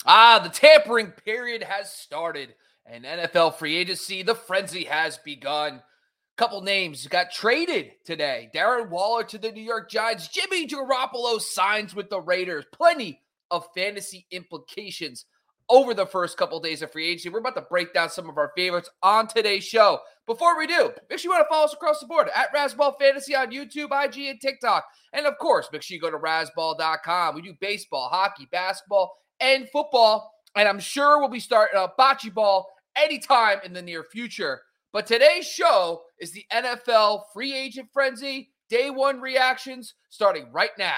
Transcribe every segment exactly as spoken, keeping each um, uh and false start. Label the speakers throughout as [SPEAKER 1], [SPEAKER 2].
[SPEAKER 1] Ah, the tampering period has started, and N F L free agency, the frenzy has begun. Couple names got traded today. Darren Waller to the New York Giants. Jimmy Garoppolo signs with the Raiders. Plenty of fantasy implications over the first couple of days of free agency. We're about to break down some of our favorites on today's show. Before we do, make sure you want to follow us across the board at Razzball Fantasy on YouTube, I G, and TikTok. And of course, make sure you go to razzball dot com. We do baseball, hockey, basketball, and football. And I'm sure we'll be starting a bocce ball anytime in the near future. But today's show is the N F L free agent frenzy, day one reactions, starting right now.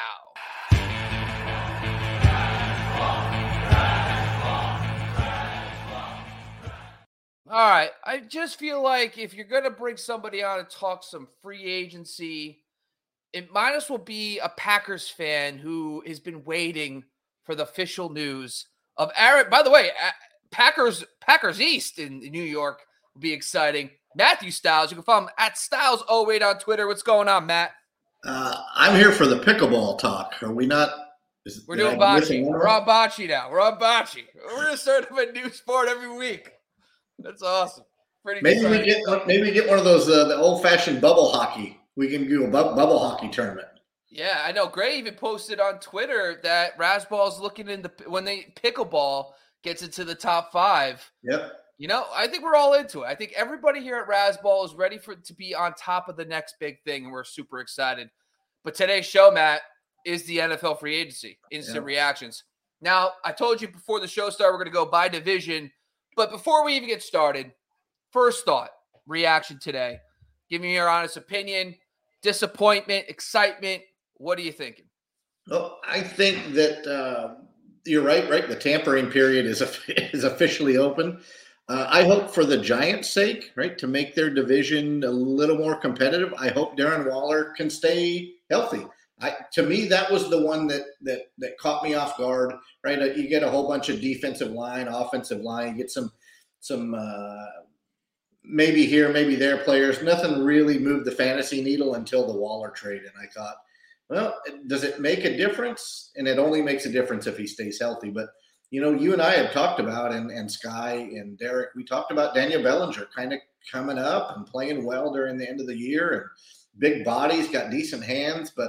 [SPEAKER 1] All right, I just feel like if you're going to bring somebody on and talk some free agency, it might as well be a Packers fan who has been waiting for the official news of Aaron. By the way, Packers Packers East in New York will be exciting. Matthew Styles, you can follow him at Styles oh eight on Twitter. What's going on, Matt?
[SPEAKER 2] Uh, I'm here for the pickleball talk. Are we not?
[SPEAKER 1] Is, We're doing bocce. We're on bocce now. We're on bocce. We're going to start up a new sport every week. That's awesome. Pretty
[SPEAKER 2] maybe
[SPEAKER 1] exciting.
[SPEAKER 2] we get maybe we get one of those uh, the old fashioned bubble hockey. We can do a bu- bubble hockey tournament.
[SPEAKER 1] Yeah, I know. Gray even posted on Twitter that Razzball's looking into when they pickleball gets into the top five.
[SPEAKER 2] Yep.
[SPEAKER 1] You know, I think we're all into it. I think everybody here at Razzball is ready for to be on top of the next big thing, and we're super excited. But today's show, Matt, is the N F L free agency instant yep. reactions. Now, I told you before the show started, we're going to go by division. But before we even get started, first thought, reaction today. Give me your honest opinion, disappointment, excitement. What are you thinking?
[SPEAKER 2] Well, I think that uh, you're right, right? The tampering period is is officially open. Uh, I hope for the Giants' sake, right, to make their division a little more competitive, I hope Darren Waller can stay healthy. I, to me, that was the one that that that caught me off guard, right? You get a whole bunch of defensive line, offensive line, you get some some uh, maybe here, maybe there players. Nothing really moved the fantasy needle until the Waller trade, and I thought, well, does it make a difference? And it only makes a difference if he stays healthy. But you know, you and I have talked about, and and Sky and Derek, we talked about Daniel Bellinger kind of coming up and playing well during the end of the year, and big bodies, got decent hands, but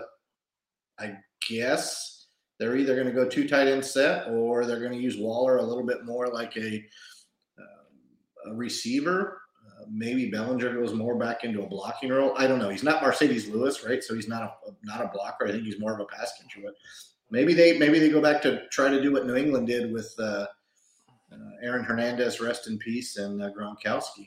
[SPEAKER 2] I guess they're either going to go two tight end set or they're going to use Waller a little bit more like a, uh, a receiver. Uh, maybe Bellinger goes more back into a blocking role. I don't know. He's not Mercedes Lewis, right? So he's not a not a blocker. I think he's more of a pass catcher. But maybe they maybe they go back to try to do what New England did with uh, uh, Aaron Hernandez, rest in peace, and uh, Gronkowski.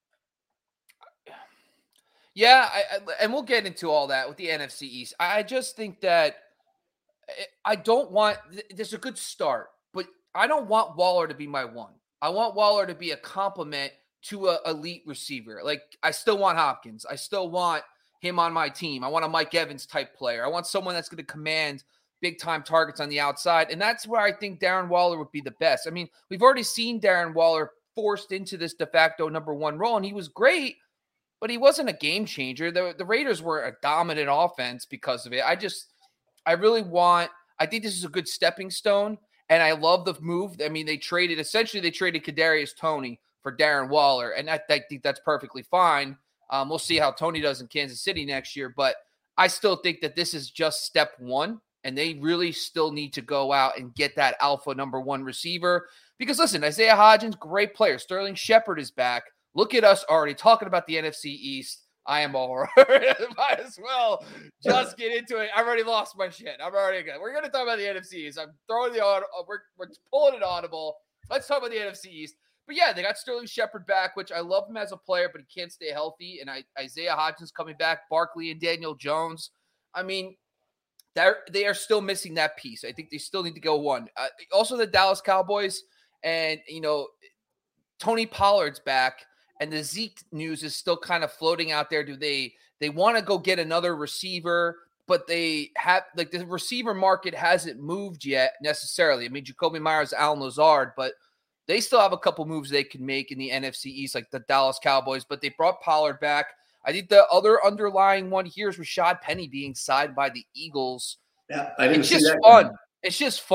[SPEAKER 1] Yeah, I, I, and we'll get into all that with the N F C East. I just think that I don't want – there's a good start, but I don't want Waller to be my one. I want Waller to be a complement to an elite receiver. Like, I still want Hopkins. I still want him on my team. I want a Mike Evans type player. I want someone that's going to command big-time targets on the outside, and that's where I think Darren Waller would be the best. I mean, we've already seen Darren Waller forced into this de facto number one role, and he was great. But he wasn't a game changer. The, the Raiders were a dominant offense because of it. I just, I really want, I think this is a good stepping stone. And I love the move. I mean, they traded, essentially they traded Kadarius Toney for Darren Waller. And I, I think that's perfectly fine. Um, we'll see how Toney does in Kansas City next year. But I still think that this is just step one. And they really still need to go out and get that alpha number one receiver. Because listen, Isaiah Hodgins, great player. Sterling Shepard is back. Look at us already talking about the N F C East. I am all right. Might as well just get into it. I've already lost my shit. I'm already good. We're going to talk about the N F C East. I'm throwing the audible. We're, we're pulling it audible. Let's talk about the N F C East. But yeah, they got Sterling Shepard back, which I love him as a player, but he can't stay healthy. And I, Isaiah Hodgins coming back, Barkley and Daniel Jones. I mean, they're, they are still missing that piece. I think they still need to go one. Uh, also, the Dallas Cowboys and, you know, Tony Pollard's back. And the Zeke news is still kind of floating out there. Do they they want to go get another receiver, but they have like the receiver market hasn't moved yet necessarily. I mean, Jacoby Myers, Alan Lazard, but they still have a couple moves they can make in the N F C East, like the Dallas Cowboys. But they brought Pollard back. I think the other underlying one here is Rashad Penny being signed by the Eagles.
[SPEAKER 2] Yeah, I didn't
[SPEAKER 1] it's
[SPEAKER 2] see
[SPEAKER 1] just
[SPEAKER 2] that
[SPEAKER 1] fun.
[SPEAKER 2] one.
[SPEAKER 1] It's just fun.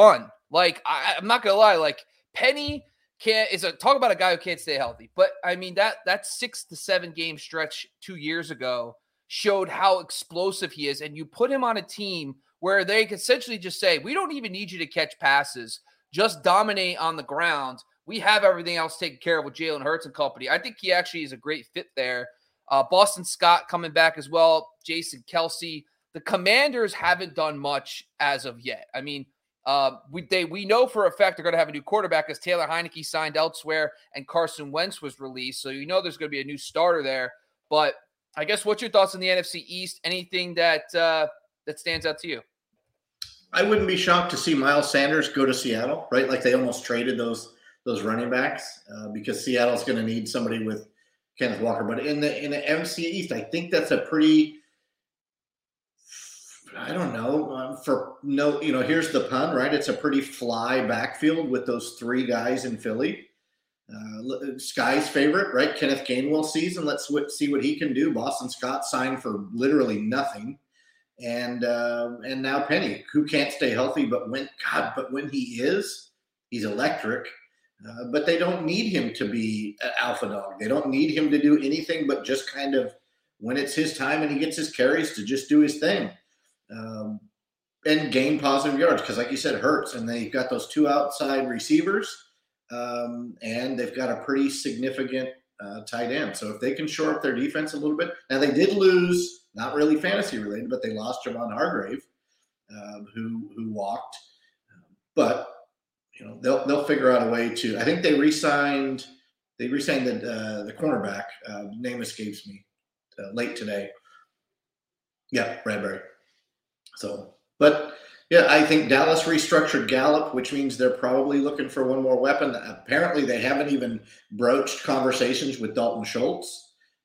[SPEAKER 1] Like, I, I'm not going to lie. Like, Penny can't, is a talk about a guy who can't stay healthy. But I mean, that, that six to seven game stretch two years ago showed how explosive he is. And you put him on a team where they can essentially just say, we don't even need you to catch passes, just dominate on the ground. We have everything else taken care of with Jalen Hurts and company. I think he actually is a great fit there. Uh, Boston Scott coming back as well. Jason Kelce. The Commanders haven't done much as of yet. I mean, uh, we they we know for a fact they're going to have a new quarterback as Taylor Heineke signed elsewhere and Carson Wentz was released. So you know there's going to be a new starter there. But I guess what's your thoughts on the N F C East? Anything that uh, that stands out to you?
[SPEAKER 2] I wouldn't be shocked to see Miles Sanders go to Seattle, right? Like they almost traded those those running backs uh, because Seattle's going to need somebody with Kenneth Walker. But in the in the N F C East, I think that's a pretty, I don't know, um, for no, you know, here's the pun, right? It's a pretty fly backfield with those three guys in Philly. Uh, Sky's favorite, right? Kenneth Gainwell season. Let's w- see what he can do. Boston Scott signed for literally nothing. And uh, and now Penny, who can't stay healthy, but when God, but when he is, he's electric. Uh, but they don't need him to be an alpha dog. They don't need him to do anything but just kind of when it's his time and he gets his carries to just do his thing um, and gain positive yards. Because, like you said, Hurts, and they've got those two outside receivers, um, and they've got a pretty significant uh, tight end. So if they can shore up their defense a little bit, now they did lose. Not really fantasy related, but they lost Javon Hargrave, uh, who who walked. But you know they'll they'll figure out a way to. I think they re-signed they re-signed the uh, the cornerback. Uh, name escapes me. Uh, late today. Yeah, Bradbury. So, but yeah, I think Dallas restructured Gallup, which means they're probably looking for one more weapon. Apparently, they haven't even broached conversations with Dalton Schultz.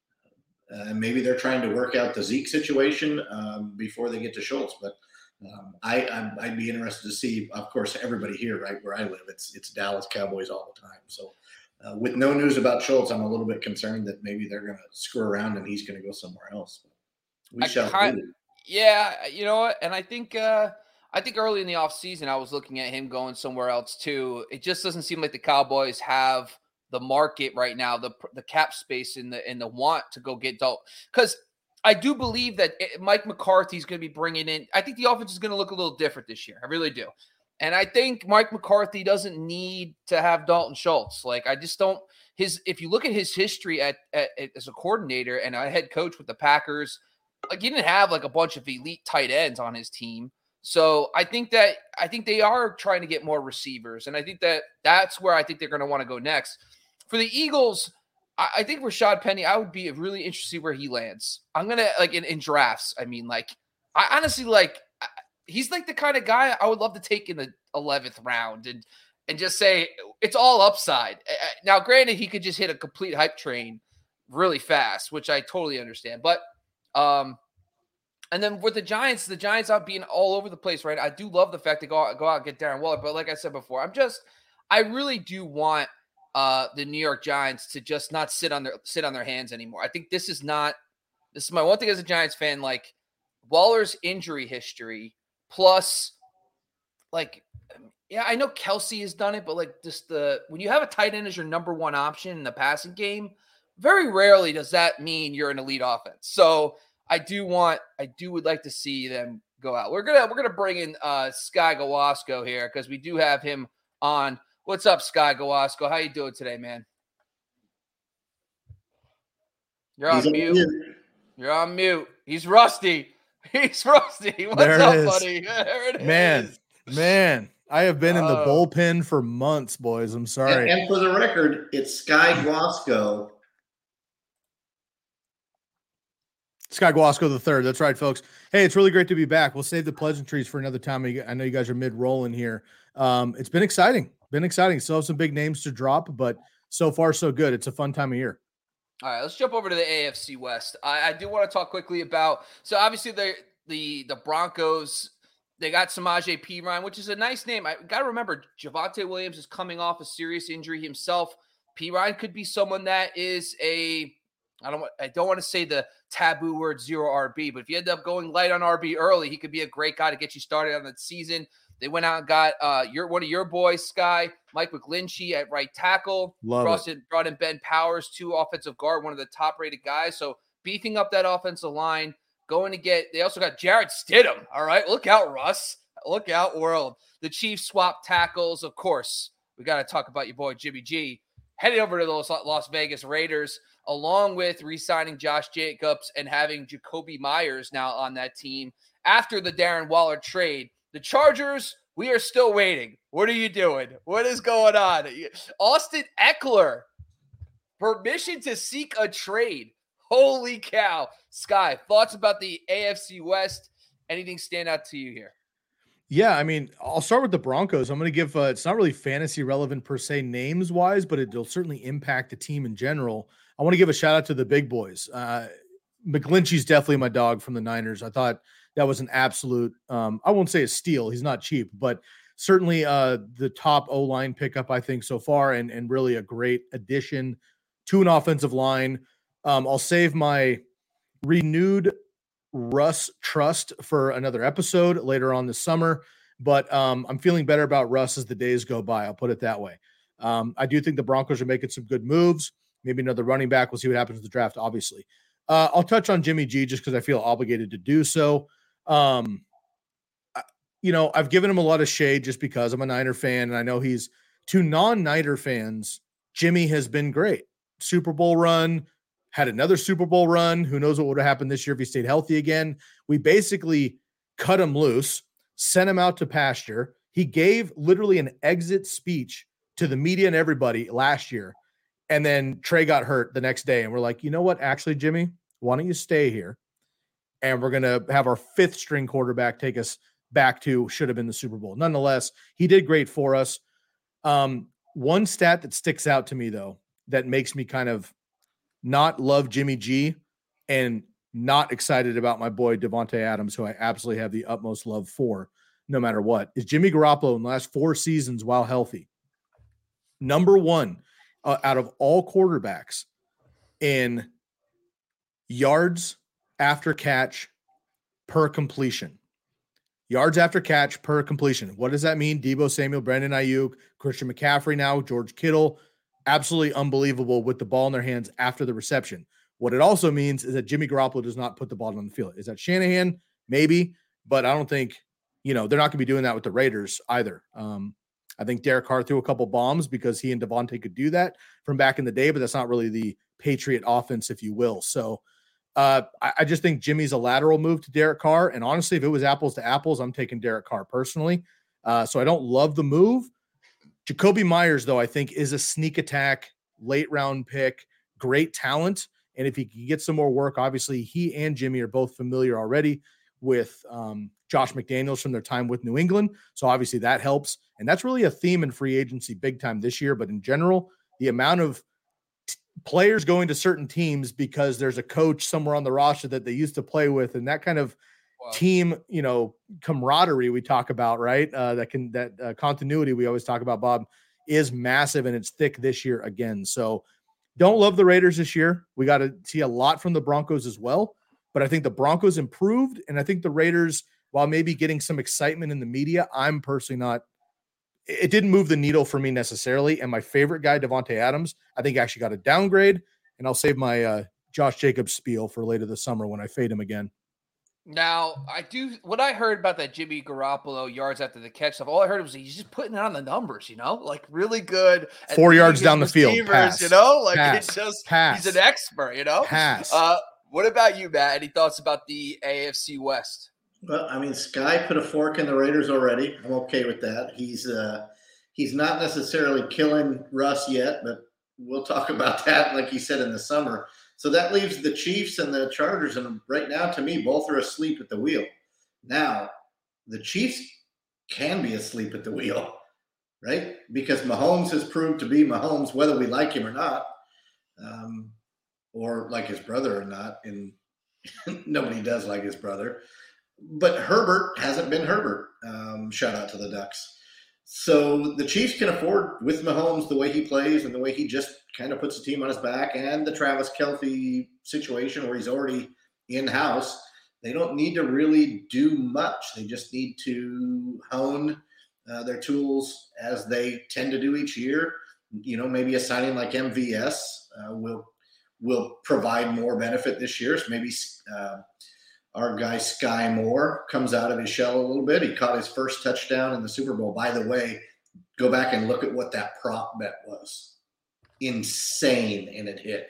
[SPEAKER 2] Uh, and maybe they're trying to work out the Zeke situation um, before they get to Schultz. But um, I, I'm, I'd be interested to see, of course, everybody here, right where I live, it's it's Dallas Cowboys all the time. So uh, with no news about Schultz, I'm a little bit concerned that maybe they're going to screw around and he's going to go somewhere else. But we I shall kind, see.
[SPEAKER 1] Yeah, you know what? And I think uh, I think early in the offseason, I was looking at him going somewhere else too. It just doesn't seem like the Cowboys have the market right now, the the cap space and the and the want to go get Dalton. Because I do believe that it, Mike McCarthy's going to be bringing in. I think the offense is going to look a little different this year. I really do. And I think Mike McCarthy doesn't need to have Dalton Schultz. Like I just don't. His if you look at his history at, at, at as a coordinator and a head coach with the Packers, like he didn't have like a bunch of elite tight ends on his team. So I think that I think they are trying to get more receivers, and I think that that's where I think they're going to want to go next. For the Eagles, I, I think Rashad Penny, I would be really interested to see where he lands. I'm gonna like in, in drafts. I mean, like I honestly like he's like the kind of guy I would love to take in the eleventh round and and just say it's all upside. Now, granted, he could just hit a complete hype train really fast, which I totally understand, but. Um, And then with the Giants, the Giants out being all over the place, right? I do love the fact they go out, go out and get Darren Waller. But like I said before, I'm just, I really do want uh, the New York Giants to just not sit on their sit on their hands anymore. I think this is not, this is my one thing as a Giants fan, like Waller's injury history plus like, yeah, I know Kelce has done it, but like just the, when you have a tight end as your number one option in the passing game, very rarely does that mean you're an elite offense. So I do want, I do would like to see them go out. We're gonna, we're gonna bring in uh, Sky Gawasco here because we do have him on. What's up, Sky Gawasco? How you doing today, man? You're on mute. mute. You're on mute. He's rusty. He's rusty. What's there up, is. buddy? There it
[SPEAKER 3] man,
[SPEAKER 1] is.
[SPEAKER 3] Man, I have been uh, in the bullpen for months, boys. I'm sorry.
[SPEAKER 2] And, and for the record, it's Sky Gawasco.
[SPEAKER 3] Sky Gawasco the third. That's right, folks. Hey, it's really great to be back. We'll save the pleasantries for another time. I know you guys are mid-rolling here. Um, it's been exciting. Been exciting. Still have some big names to drop, but so far so good. It's a fun time of year.
[SPEAKER 1] All right, let's jump over to the A F C West. I, I do want to talk quickly about – so obviously the the the Broncos, they got Samaje Perine, which is a nice name. I got to remember, Javonte Williams is coming off a serious injury himself. Perine could be someone that is a – I don't want, I don't want to say the taboo word zero R B, but if you end up going light on R B early, he could be a great guy to get you started on the season. They went out and got uh, your one of your boys, Sky, Mike McGlinchey at right tackle.
[SPEAKER 3] Love
[SPEAKER 1] brought
[SPEAKER 3] it.
[SPEAKER 1] in, brought in Ben Powers, two offensive guard, one of the top-rated guys. So beefing up that offensive line, going to get – they also got Jared Stidham. All right, look out, Russ. Look out, world. The Chiefs swap tackles. Of course, we got to talk about your boy Jimmy G. Headed over to those Las Vegas Raiders, along with re-signing Josh Jacobs and having Jacoby Myers now on that team after the Darren Waller trade. The Chargers, we are still waiting. What are you doing? What is going on? Austin Eckler, permission to seek a trade. Holy cow. Sky, thoughts about the A F C West? Anything stand out to you here?
[SPEAKER 3] Yeah, I mean, I'll start with the Broncos. I'm going to give, uh, it's not really fantasy relevant per se names wise, but it'll certainly impact the team in general. I want to give a shout out to the big boys. Uh, McGlinchey's definitely my dog from the Niners. I thought that was an absolute, um, I won't say a steal. He's not cheap, but certainly uh, the top O-line pickup, I think, so far, and, and really a great addition to an offensive line. Um, I'll save my renewed Russ trust for another episode later on this summer, but um, I'm feeling better about Russ as the days go by. I'll put it that way. Um, I do think the Broncos are making some good moves. Maybe another running back. We'll see what happens with the draft, obviously. Uh, I'll touch on Jimmy G just because I feel obligated to do so. Um, I, you know, I've given him a lot of shade just because I'm a Niner fan, and I know he's, to non-Niner fans, Jimmy has been great. Super Bowl run, had another Super Bowl run. Who knows what would have happened this year if he stayed healthy again. We basically cut him loose, sent him out to pasture. He gave literally an exit speech to the media and everybody last year. And then Trey got hurt the next day. And we're like, you know what? Actually, Jimmy, why don't you stay here? And we're going to have our fifth string quarterback take us back to should have been the Super Bowl. Nonetheless, he did great for us. Um, one stat that sticks out to me, though, that makes me kind of not love Jimmy G and not excited about my boy Davante Adams, who I absolutely have the utmost love for no matter what, is Jimmy Garoppolo in the last four seasons while healthy. Number one uh, out of all quarterbacks in yards after catch per completion. Yards after catch per completion. What does that mean? Deebo Samuel, Brandon Ayuk, Christian McCaffrey now, George Kittle. Absolutely unbelievable with the ball in their hands after the reception. What it also means is that Jimmy Garoppolo does not put the ball on the field. Is that Shanahan? Maybe, but I don't think, you know, they're not going to be doing that with the Raiders either. Um, I think Derek Carr threw a couple bombs because he and Devontae could do that from back in the day, but that's not really the Patriot offense, if you will. So uh, I, I just think Jimmy's a lateral move to Derek Carr. And honestly, if it was apples to apples, I'm taking Derek Carr personally. Uh, so I don't love the move. Jacoby Myers, though, I think is a sneak attack, late round pick, great talent. And if he can get some more work, obviously he and Jimmy are both familiar already with um, Josh McDaniels from their time with New England. So obviously that helps. And that's really a theme in free agency big time this year. But in general, the amount of t- players going to certain teams because there's a coach somewhere on the roster that they used to play with, and that kind of Wow. team, you know, camaraderie we talk about, right? Uh, that can, that uh, continuity we always talk about, Bob, is massive, and it's thick this year again. So don't love the Raiders this year. We got to see a lot from the Broncos as well, but I think the Broncos improved, and I think the Raiders, while maybe getting some excitement in the media, I'm personally not, it didn't move the needle for me necessarily. And my favorite guy, Davante Adams, I think actually got a downgrade, and I'll save my uh, Josh Jacobs spiel for later this summer when I fade him again.
[SPEAKER 1] Now, I do what I heard about that Jimmy Garoppolo yards after the catch stuff. All I heard was he's just putting it on the numbers, you know, like really good.
[SPEAKER 3] Four yards down the field, pass,
[SPEAKER 1] you know, like
[SPEAKER 3] pass,
[SPEAKER 1] it's just
[SPEAKER 3] pass,
[SPEAKER 1] he's an expert, you know.
[SPEAKER 3] Pass.
[SPEAKER 1] Uh, what about you, Matt? Any thoughts about the A F C West?
[SPEAKER 2] Well, I mean, Sky put a fork in the Raiders already. I'm okay with that. He's uh, he's not necessarily killing Russ yet, but we'll talk about that, like he said, in the summer. So that leaves the Chiefs and the Chargers, and right now, to me, both are asleep at the wheel. Now, the Chiefs can be asleep at the wheel, right? Because Mahomes has proved to be Mahomes, whether we like him or not, um, or like his brother or not. And nobody does like his brother. But Herbert hasn't been Herbert. Um, shout out to the Ducks. So the Chiefs can afford, with Mahomes, the way he plays and the way he just kind of puts the team on his back, and the Travis Kelce situation where he's already in-house, they don't need to really do much. They just need to hone uh, their tools as they tend to do each year. You know, maybe a signing like M V S uh, will will provide more benefit this year. So maybe uh, our guy Sky Moore comes out of his shell a little bit. He caught his first touchdown in the Super Bowl. By the way, go back and look at what that prop bet was. Insane, and it hit.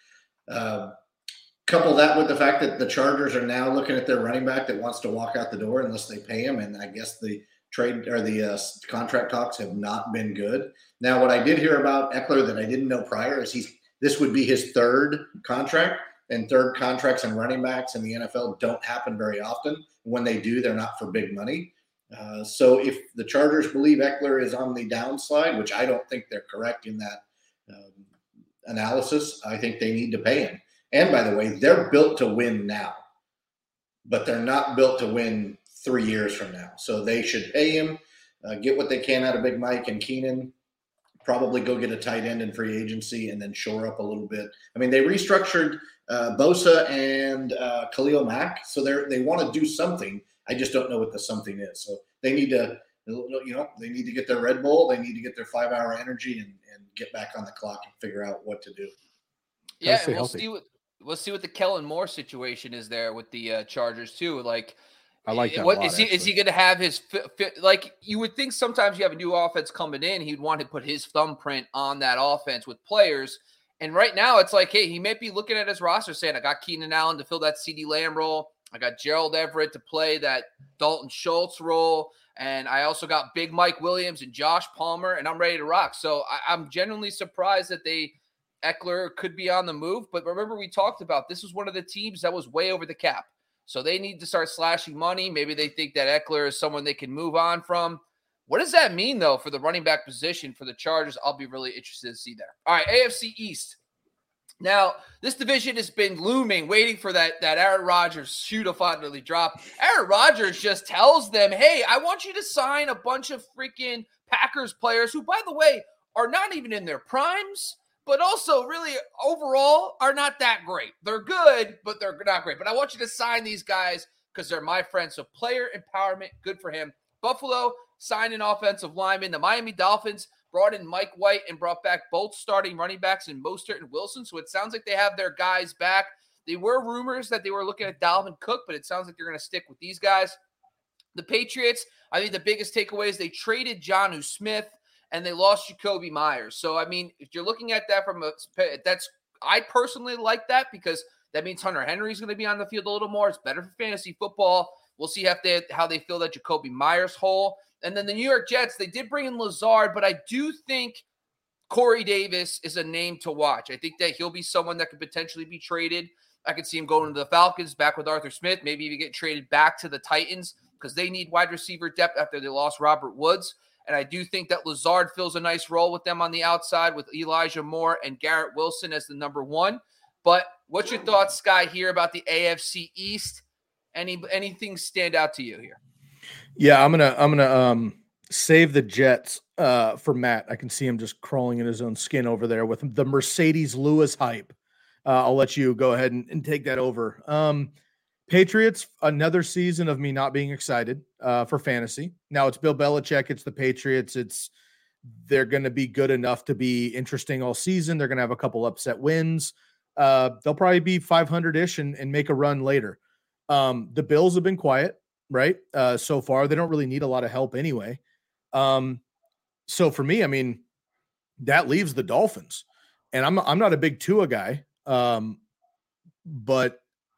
[SPEAKER 2] Uh, couple that with the fact that the Chargers are now looking at their running back that wants to walk out the door unless they pay him, and I guess the trade or the uh, contract talks have not been good. Now, what I did hear about Ekeler that I didn't know prior is he's this would be his third contract, and third contracts and running backs in the N F L don't happen very often. When they do, they're not for big money. Uh, so if the Chargers believe Ekeler is on the downslide, which I don't think they're correct in that um, analysis, I think they need to pay him. And by the way, they're built to win now, but they're not built to win three years from now. So they should pay him, uh, get what they can out of Big Mike and Keenan, probably go get a tight end in free agency and then shore up a little bit. I mean, they restructured uh, Bosa and uh, Khalil Mack, so they they want to do something. I just don't know what the something is. So they need to, you know, they need to get their Red Bull. They need to get their five-hour energy and, and get back on the clock and figure out what to do.
[SPEAKER 1] Yeah, and we'll healthy. see what we'll see what the Kellen Moore situation is there with the uh, Chargers too. Like,
[SPEAKER 3] I like that.
[SPEAKER 1] What
[SPEAKER 3] a lot,
[SPEAKER 1] is he?
[SPEAKER 3] actually.
[SPEAKER 1] Is he going to have his fit, fit, like? You would think sometimes you have a new offense coming in, he'd want to put his thumbprint on that offense with players. And right now, it's like, hey, he might be looking at his roster saying, "I got Keenan Allen to fill that CeeDee Lamb role. I got Gerald Everett to play that Dalton Schultz role, and I also got Big Mike Williams and Josh Palmer, and I'm ready to rock." So I, I'm genuinely surprised that they Ekeler could be on the move. But remember, we talked about this was one of the teams that was way over the cap. So they need to start slashing money. Maybe they think that Ekeler is someone they can move on from. What does that mean, though, for the running back position for the Chargers? I'll be really interested to see there. All right, A F C East. Now, this division has been looming, waiting for that, that Aaron Rodgers shoe to finally drop. Aaron Rodgers just tells them, hey, I want you to sign a bunch of freaking Packers players who, by the way, are not even in their primes, but also really overall are not that great. They're good, but they're not great. But I want you to sign these guys because they're my friends. So player empowerment, good for him. Buffalo signed an offensive lineman. The Miami Dolphins brought in Mike White and brought back both starting running backs in Mostert and Wilson. So it sounds like they have their guys back. They were rumors that they were looking at Dalvin Cook, but it sounds like they're going to stick with these guys. The Patriots, I think the biggest takeaway is they traded Jonnu Smith and they lost Jacoby Myers. So, I mean, if you're looking at that from a – that's – I personally like that because that means Hunter Henry's going to be on the field a little more. It's better for fantasy football. We'll see how they, how they fill that Jacoby Myers hole. And then the New York Jets, they did bring in Lazard, but I do think Corey Davis is a name to watch. I think that he'll be someone that could potentially be traded. I could see him going to the Falcons, back with Arthur Smith, maybe even get traded back to the Titans because they need wide receiver depth after they lost Robert Woods. And I do think that Lazard fills a nice role with them on the outside with Elijah Moore and Garrett Wilson as the number one. But what's your thoughts, Sky, here about the A F C East? Any anything stand out to you here?
[SPEAKER 3] Yeah, I'm gonna I'm gonna um save the Jets uh for Matt. I can see him just crawling in his own skin over there with the Mercedes Lewis hype. Uh, I'll let you go ahead and, and take that over. Um, Patriots, another season of me not being excited uh, for fantasy. Now it's Bill Belichick. It's the Patriots. It's they're going to be good enough to be interesting all season. They're going to have a couple upset wins. Uh, they'll probably be five hundred-ish and, and make a run later. Um, the Bills have been quiet, right? Uh, so far, they don't really need a lot of help anyway. Um, so for me, I mean, that leaves the Dolphins, and I'm I'm not a big Tua guy, um, but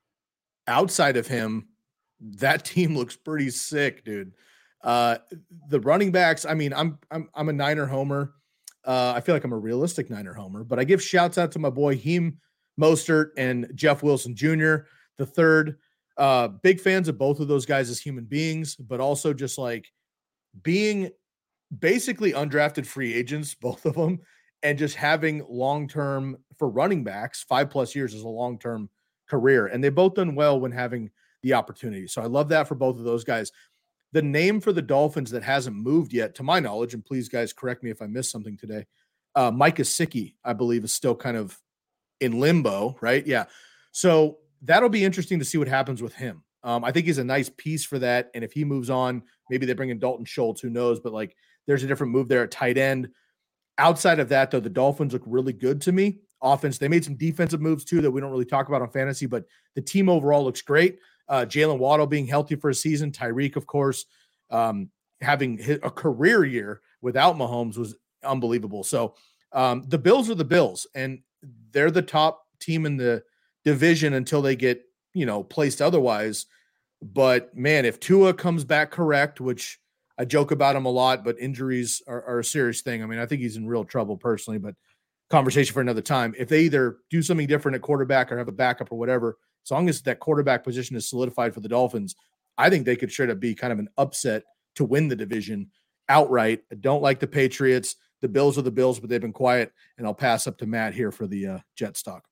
[SPEAKER 3] outside of him, that team looks pretty sick, dude. Uh, the running backs, I mean, I'm I'm I'm a Niner homer. Uh, I feel like I'm a realistic Niner homer, but I give shouts out to my boy Heem Mostert and Jeff Wilson Junior the third. Uh, big fans of both of those guys as human beings, but also just like being basically undrafted free agents, both of them, and just having long-term for running backs, five plus years is a long-term career. And they've both done well when having the opportunity. So I love that for both of those guys. The name for the Dolphins that hasn't moved yet, to my knowledge, and please guys correct me if I missed something today, uh, Mike Gesicki, I believe, is still kind of in limbo, right? Yeah. So that'll be interesting to see what happens with him. Um, I think he's a nice piece for that. And if he moves on, maybe they bring in Dalton Schultz, who knows? But like, there's a different move there at tight end. Outside of that, though, the Dolphins look really good to me. Offense, they made some defensive moves too that we don't really talk about on fantasy, but the team overall looks great. Uh, Jalen Waddle being healthy for a season, Tyreek, of course, um, having hit a career year without Mahomes was unbelievable. So um, the Bills are the Bills, and they're the top team in the division until they get, you know, placed otherwise. But man, if Tua comes back correct, which I joke about him a lot, but injuries are, are a serious thing. I mean, I think he's in real trouble personally, but conversation for another time. If they either do something different at quarterback or have a backup or whatever, as long as that quarterback position is solidified for the Dolphins, I think they could straight up be kind of an upset to win the division outright. I don't like the Patriots. The Bills are the Bills, but they've been quiet, and I'll pass up to Matt here for the uh, Jet stock.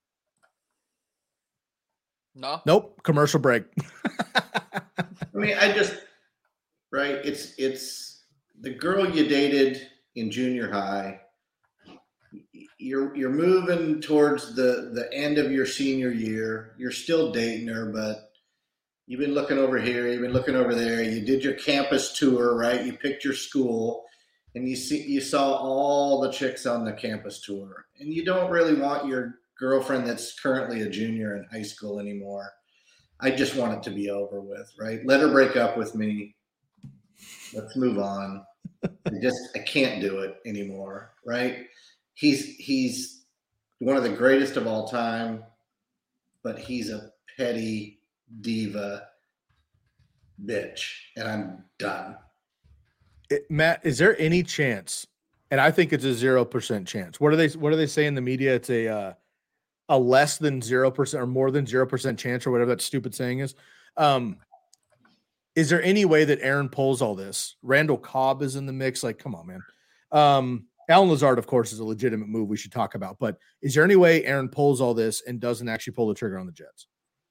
[SPEAKER 1] No.
[SPEAKER 3] Nope. Commercial break.
[SPEAKER 2] I mean, I just right. It's it's the girl you dated in junior high. You're you're moving towards the the end of your senior year. You're still dating her, but you've been looking over here. You've been looking over there. You did your campus tour, right? You picked your school, and you see you saw all the chicks on the campus tour, and you don't really want your girlfriend that's currently a junior in high school anymore. I just want it to be over with, right? Let her break up with me. Let's move on. I just I can't do it anymore, right? He's he's one of the greatest of all time, but he's a petty diva bitch, and I'm done.
[SPEAKER 3] It, Matt, is there any chance? And I think it's a zero percent chance. What do they What do they say in the media? It's a uh, a less than zero percent or more than zero percent chance, or whatever that stupid saying is. Um, is there any way that Aaron pulls all this? Randall Cobb is in the mix. Like, come on, man. Um, Alan Lazard, of course, is a legitimate move we should talk about. But is there any way Aaron pulls all this and doesn't actually pull the trigger on the Jets?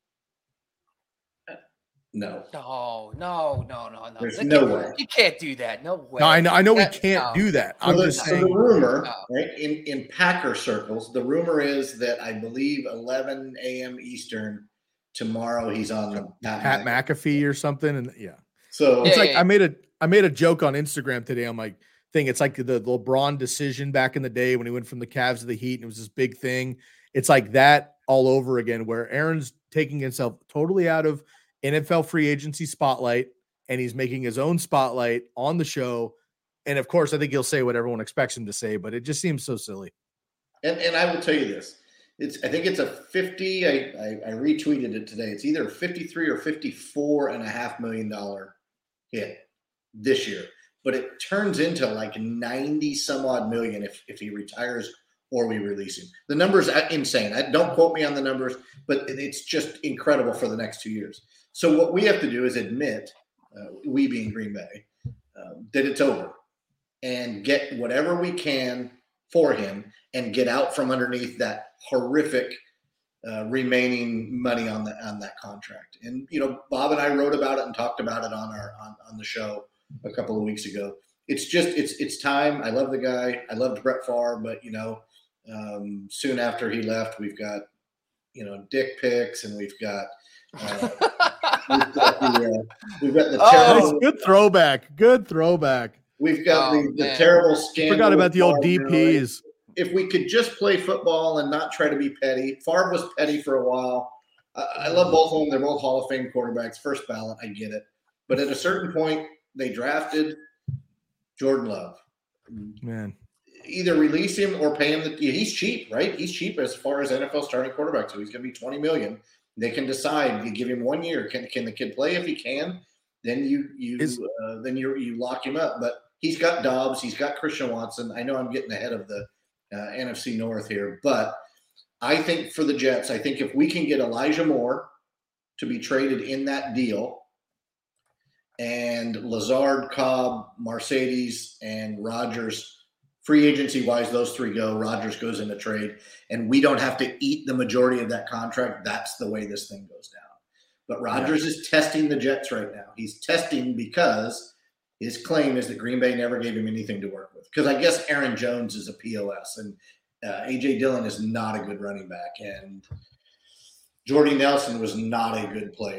[SPEAKER 2] No.
[SPEAKER 1] No, no, no, no, no.
[SPEAKER 2] There's
[SPEAKER 1] Like,
[SPEAKER 2] no
[SPEAKER 1] you,
[SPEAKER 2] way.
[SPEAKER 1] You can't do that. No way.
[SPEAKER 3] No, I know. I know
[SPEAKER 1] That-
[SPEAKER 3] we can't
[SPEAKER 1] no.
[SPEAKER 3] do that.
[SPEAKER 2] So
[SPEAKER 3] I'm
[SPEAKER 2] the,
[SPEAKER 3] just
[SPEAKER 2] so
[SPEAKER 3] saying.
[SPEAKER 2] the rumor,
[SPEAKER 1] No.
[SPEAKER 2] right, in, in Packer circles, the rumor is that I believe eleven a.m. Eastern tomorrow he's on the Pat,
[SPEAKER 3] Pat
[SPEAKER 2] McAfee.
[SPEAKER 3] McAfee or something, and yeah,
[SPEAKER 2] So
[SPEAKER 3] it's
[SPEAKER 1] Yeah,
[SPEAKER 3] like
[SPEAKER 1] yeah,
[SPEAKER 3] I made a I made a joke on Instagram today. I'm like, thing. It's like the LeBron decision back in the day when he went from the Cavs to the Heat, and it was this big thing. It's like that all over again, where Aaron's taking himself totally out of N F L free agency spotlight, and he's making his own spotlight on the show. And of course, I think he'll say what everyone expects him to say, but it just seems so silly.
[SPEAKER 2] And and I will tell you this. It's I think it's a fifty. I, I, I retweeted it today. It's either fifty-three or fifty-four and a half million dollar hit this year. But it turns into like ninety some odd million if, if he retires or we release him. The number's insane. I, don't quote me on the numbers, but it's just incredible for the next two years. So what we have to do is admit, uh, we being Green Bay, uh, that it's over and get whatever we can for him and get out from underneath that horrific uh, remaining money on the on that contract. And you know, Bob and I wrote about it and talked about it on our on, on the show a couple of weeks ago. It's just it's it's time. I love the guy. I loved Brett Favre, but you know, um, soon after he left, we've got you know dick pics, and we've got uh, we've got the, uh, we've got the
[SPEAKER 1] Oh,
[SPEAKER 2] terrible,
[SPEAKER 3] Nice, good throwback. Good throwback.
[SPEAKER 2] we've got
[SPEAKER 1] Oh,
[SPEAKER 2] the, the
[SPEAKER 1] man.
[SPEAKER 2] terrible scandal.
[SPEAKER 3] Forgot about
[SPEAKER 2] with
[SPEAKER 3] the old
[SPEAKER 2] Favre,
[SPEAKER 3] D
[SPEAKER 2] right?
[SPEAKER 3] Ps.
[SPEAKER 2] If we could just play football and not try to be petty. Favre was petty for a while. I, I love both of them. They're both Hall of Fame quarterbacks, first ballot. I get it. But at a certain point, they drafted Jordan Love.
[SPEAKER 3] Man,
[SPEAKER 2] Either release him or pay him. The, he's cheap, right? He's cheap as far as N F L starting quarterback. So he's going to be twenty million dollars. They can decide. You give him one year. Can can the kid play? If he can, then you you
[SPEAKER 3] Is-
[SPEAKER 2] uh, then you you lock him up. But he's got Dobbs. He's got Christian Watson. I know I'm getting ahead of the uh, N F C North here, but I think for the Jets, I think if we can get Elijah Moore to be traded in that deal, and Lazard, Cobb, Mercedes, and Rodgers, free agency wise, those three go. Rodgers goes in a trade, and we don't have to eat the majority of that contract. That's the way this thing goes down. But Rodgers yeah. is testing the Jets right now. He's testing because his claim is that Green Bay never gave him anything to work with. Because I guess Aaron Jones is a P O S, and uh, A J Dillon is not a good running back, and Jordy Nelson was not a good player. And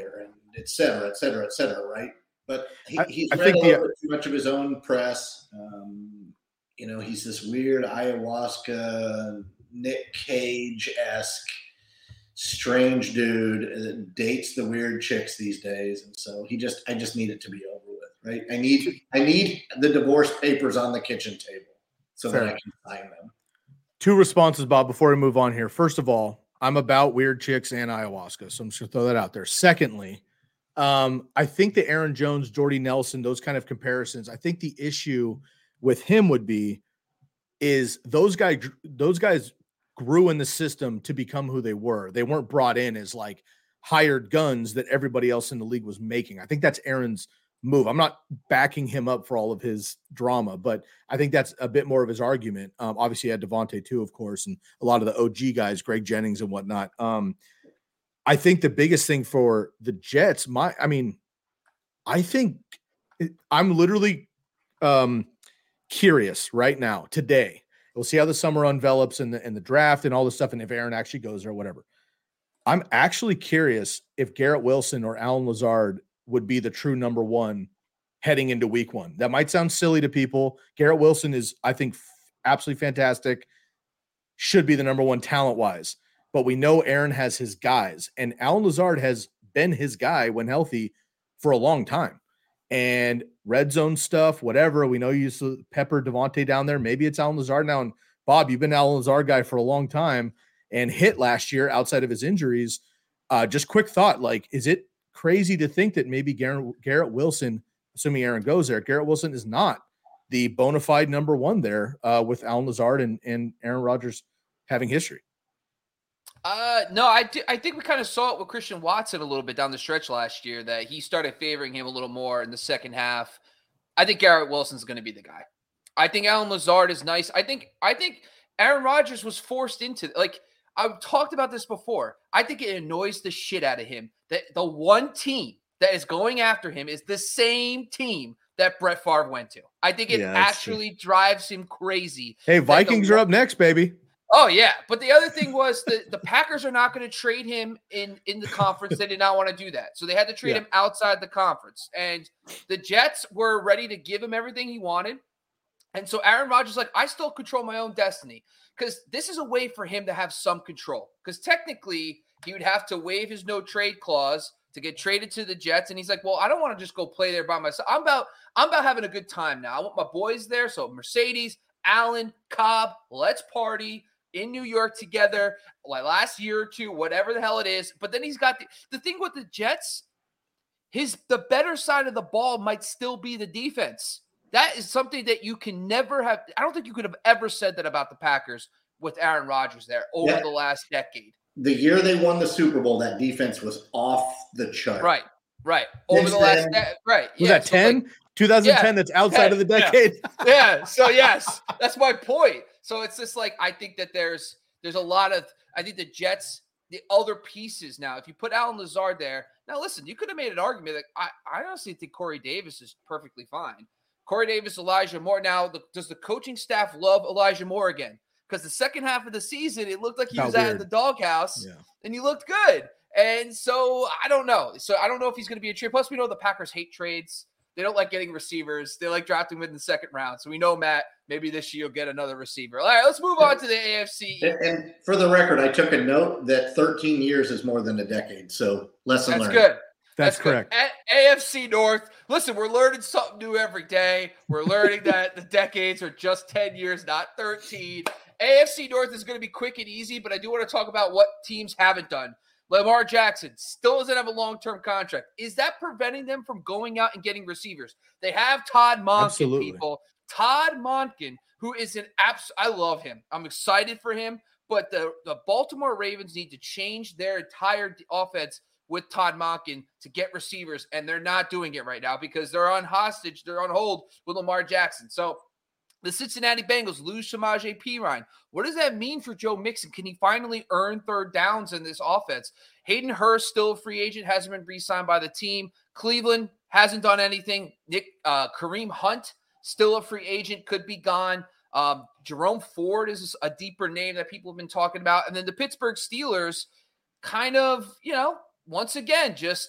[SPEAKER 2] et cetera, et cetera, et cetera, right? But he,
[SPEAKER 3] I,
[SPEAKER 2] he's
[SPEAKER 3] I
[SPEAKER 2] read
[SPEAKER 3] think
[SPEAKER 2] a
[SPEAKER 3] the,
[SPEAKER 2] little bit too much of his own press. Um, you know, he's this weird ayahuasca, Nick Cage-esque, strange dude that dates the weird chicks these days. And so he just, I just need it to be over with, right? I need, I need the divorce papers on the kitchen table so
[SPEAKER 3] Fair.
[SPEAKER 2] that I can sign them.
[SPEAKER 3] Two responses, Bob, before we move on here. First of all, I'm about weird chicks and ayahuasca, so I'm just going to throw that out there. Secondly, um, I think the Aaron Jones, Jordy Nelson, those kind of comparisons, I think the issue with him would be is those guys, those guys grew in the system to become who they were. They weren't brought in as like hired guns that everybody else in the league was making. I think that's Aaron's move. I'm not backing him up for all of his drama, but I think that's a bit more of his argument. Um, obviously, he had Devontae too, of course, and a lot of the O G guys, Greg Jennings and whatnot. Um, I think the biggest thing for the Jets, my, I mean, I think I'm literally um, curious right now, today. We'll see how the summer envelops and the, and the draft and all this stuff, and if Aaron actually goes or whatever. I'm actually curious if Garrett Wilson or Allen Lazard would be the true number one heading into week one. That might sound silly to people. Garrett Wilson is, I think, f- absolutely fantastic. Should be the number one talent-wise. But we know Aaron has his guys, and Allen Lazard has been his guy when healthy for a long time. And red zone stuff, whatever. We know you used to pepper Devontae down there. Maybe it's Allen Lazard now. And Bob, you've been Allen Lazard guy for a long time and hit last year outside of his injuries. Uh, just quick thought, like, is it crazy to think that maybe Garrett, Garrett Wilson, assuming Aaron goes there, Garrett Wilson is not the bona fide number one there uh, with Allen Lazard and, and Aaron Rodgers having history?
[SPEAKER 1] Uh, no, I, th- I think we kind of saw it with Christian Watson a little bit down the stretch last year, that he started favoring him a little more in the second half. I think Garrett Wilson's going to be the guy. I think Allen Lazard is nice. I think I think Aaron Rodgers was forced into, like, I've talked about this before. I think it annoys the shit out of him that the one team that is going after him is the same team that Brett Favre went to. I think it yeah, actually true. drives him crazy.
[SPEAKER 3] Hey, Vikings the, are up next, baby.
[SPEAKER 1] Oh, yeah. But the other thing was the, the Packers are not going to trade him in, in the conference. They did not want to do that. So they had to trade yeah. him outside the conference. And the Jets were ready to give him everything he wanted. And so Aaron Rodgers is like, I still control my own destiny, because this is a way for him to have some control. Because technically, he would have to waive his no-trade clause to get traded to the Jets. And he's like, well, I don't want to just go play there by myself. I'm about, I'm about having a good time now. I want my boys there. So Mercedes, Allen, Cobb, let's party in New York together, like last year or two, whatever the hell it is. But then he's got the, the thing with the Jets, his the better side of the ball might still be the defense. That is something that you can never have. I don't think you could have ever said that about the Packers with Aaron Rodgers there over yeah. the last decade.
[SPEAKER 2] The year they won the Super Bowl, that defense was off the chart.
[SPEAKER 1] Right, right. Over
[SPEAKER 2] Since
[SPEAKER 1] the last
[SPEAKER 2] then,
[SPEAKER 1] de- right.
[SPEAKER 3] Was
[SPEAKER 1] yeah,
[SPEAKER 3] that ten?
[SPEAKER 1] So like,
[SPEAKER 3] twenty ten,
[SPEAKER 1] yeah,
[SPEAKER 3] that's outside
[SPEAKER 1] ten,
[SPEAKER 3] of the decade.
[SPEAKER 1] Yeah. yeah. So yes, that's my point. So it's just like, I think that there's there's a lot of, I think the Jets, the other pieces now, if you put Allen Lazard there, now listen, you could have made an argument that I, I honestly think Corey Davis is perfectly fine. Corey Davis, Elijah Moore. Now, the, does the coaching staff love Elijah Moore again? Because the second half of the season, it looked like he
[SPEAKER 3] How
[SPEAKER 1] was
[SPEAKER 3] weird.
[SPEAKER 1] out in the doghouse,
[SPEAKER 3] yeah.
[SPEAKER 1] and he looked good. And so I don't know. So I don't know if he's going to be a trade. Plus, we know the Packers hate trades. They don't like getting receivers. They like drafting within the second round. So we know, Matt, maybe this year you'll get another receiver. All right, let's move on to the A F C.
[SPEAKER 2] And, and for the record, I took a note that thirteen years is more than a decade. So lesson
[SPEAKER 1] That's
[SPEAKER 2] learned.
[SPEAKER 1] good.
[SPEAKER 3] That's,
[SPEAKER 1] That's
[SPEAKER 3] correct.
[SPEAKER 1] A- AFC North. Listen, we're learning something new every day. We're learning that the decades are just ten years, not thirteen. A F C North is going to be quick and easy, but I do want to talk about what teams haven't done. Lamar Jackson still doesn't have a long-term contract. Is that preventing them from going out and getting receivers? They have Todd Monken,
[SPEAKER 3] Absolutely.
[SPEAKER 1] people. Todd Monken, who is an abs- – I love him. I'm excited for him. But the, the Baltimore Ravens need to change their entire offense with Todd Monken to get receivers, and they're not doing it right now because they're on hostage. They're on hold with Lamar Jackson. So the Cincinnati Bengals lose Samaje Perine. What does that mean for Joe Mixon? Can he finally earn third downs in this offense? Hayden Hurst, still a free agent, hasn't been re-signed by the team. Cleveland hasn't done anything. Nick uh, Kareem Hunt, still a free agent, could be gone. Um, Jerome Ford is a deeper name that people have been talking about. And then the Pittsburgh Steelers kind of, you know, once again, just